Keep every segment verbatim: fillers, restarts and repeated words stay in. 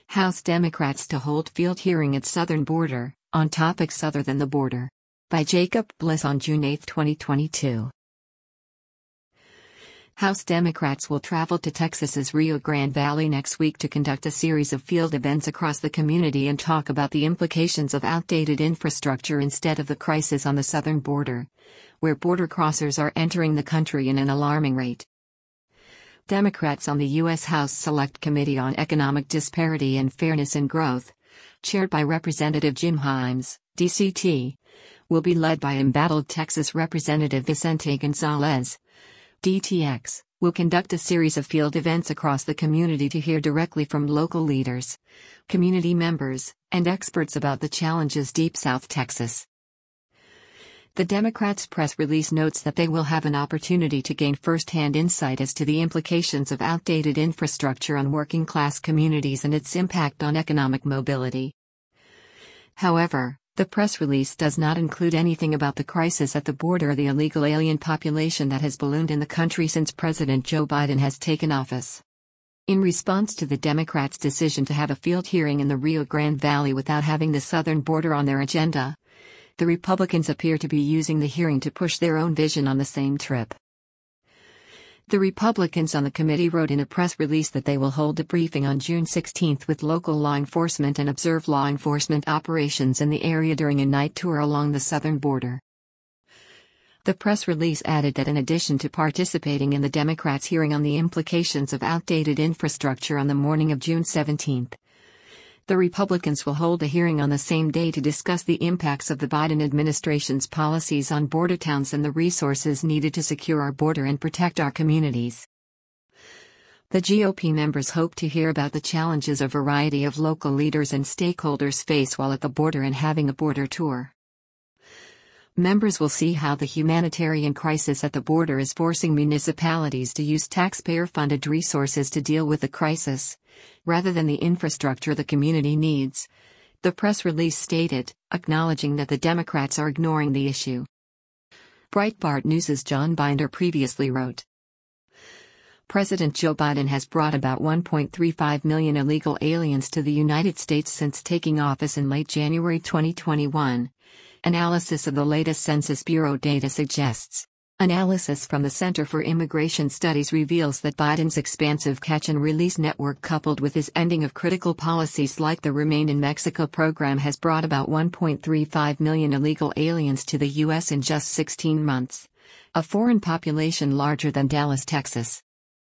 House Democrats to hold field hearing at southern border, on topics other than the border. By Jacob Bliss on June eighth, twenty twenty-two. House Democrats will travel to Texas's Rio Grande Valley next week to conduct a series of field events across the community and talk about the implications of outdated infrastructure instead of the crisis on the southern border, where border crossers are entering the country in an alarming rate. Democrats on the U S House Select Committee on Economic Disparity and Fairness and Growth, chaired by Representative Jim Himes, D C T, will be led by embattled Texas Representative Vicente Gonzalez, D T X, will conduct a series of field events across the community to hear directly from local leaders, community members, and experts about the challenges deep South Texas. The Democrats' press release notes that they will have an opportunity to gain first-hand insight as to the implications of outdated infrastructure on working-class communities and its impact on economic mobility. However, the press release does not include anything about the crisis at the border or the illegal alien population that has ballooned in the country since President Joe Biden has taken office. In response to the Democrats' decision to have a field hearing in the Rio Grande Valley without having the southern border on their agenda, the Republicans appear to be using the hearing to push their own vision on the same trip. The Republicans on the committee wrote in a press release that they will hold a briefing on June sixteenth with local law enforcement and observe law enforcement operations in the area during a night tour along the southern border. The press release added that in addition to participating in the Democrats' hearing on the implications of outdated infrastructure on the morning of June seventeenth, the Republicans will hold a hearing on the same day to discuss the impacts of the Biden administration's policies on border towns and the resources needed to secure our border and protect our communities. The G O P members hope to hear about the challenges a variety of local leaders and stakeholders face while at the border and having a border tour. Members will see how the humanitarian crisis at the border is forcing municipalities to use taxpayer-funded resources to deal with the crisis, rather than the infrastructure the community needs, the press release stated, acknowledging that the Democrats are ignoring the issue. Breitbart News' John Binder previously wrote, President Joe Biden has brought about one point three five million illegal aliens to the United States since taking office in late January twenty twenty-one. Analysis of the latest Census Bureau data suggests. Analysis from the Center for Immigration Studies reveals that Biden's expansive catch-and-release network coupled with his ending of critical policies like the Remain in Mexico program has brought about one point three five million illegal aliens to the U S in just sixteen months, a foreign population larger than Dallas, Texas.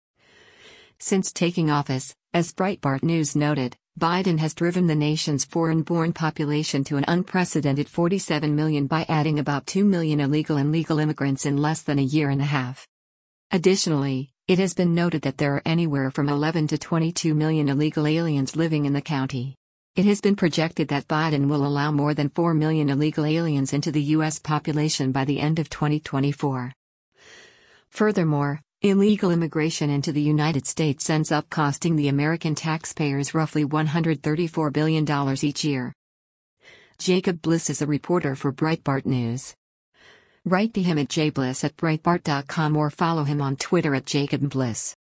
Since taking office, as Breitbart News noted, Biden has driven the nation's foreign-born population to an unprecedented forty-seven million by adding about two million illegal and legal immigrants in less than a year and a half. Additionally, it has been noted that there are anywhere from eleven to twenty-two million illegal aliens living in the county. It has been projected that Biden will allow more than four million illegal aliens into the U S population by the end of twenty twenty-four. Furthermore, illegal immigration into the United States ends up costing the American taxpayers roughly one hundred thirty-four billion dollars each year. Jacob Bliss is a reporter for Breitbart News. Write to him at jbliss at breitbart dot com or follow him on Twitter at Jacob Bliss.